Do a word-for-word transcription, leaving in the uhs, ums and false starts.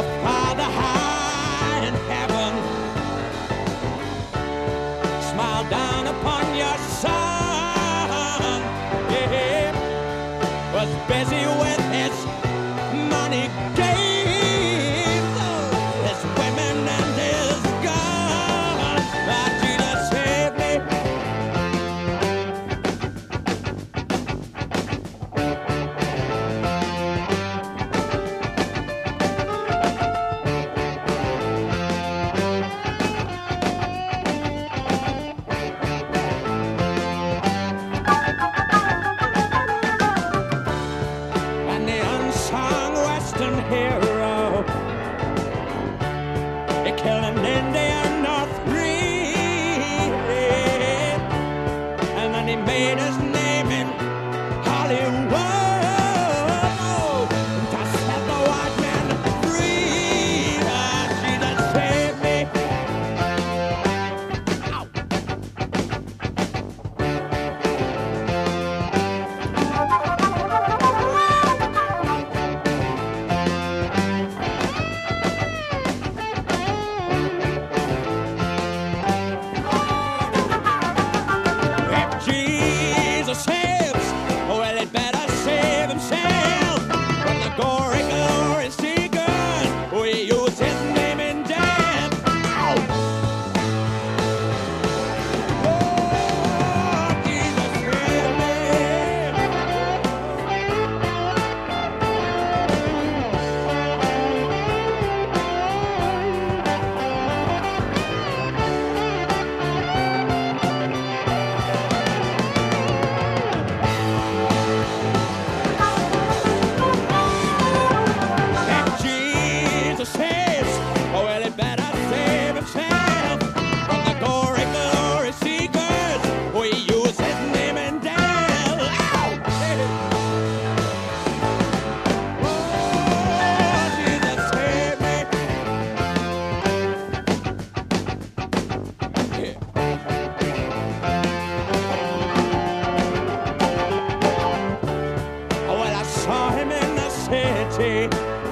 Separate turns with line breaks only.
Our Father high in heaven, smile down upon your son. Yeah, was busy with his money games, oh, his women and his guns. But Jesus saved me. Hero, he killed an Indian or three, and then he made his name in Hollywood, oh, to set the white man free. Ah, Jesus saved me. Ow. Saves, well, it better save himself from the gory, glory seekers. We use his name in death. Ow! Oh, Jesus, save saves, oh, well, it better save himself from the gory, glory seekers. We use his name in death. Ow! Oh, Jesus, save me. Yeah. Oh, well, I saw him in the city.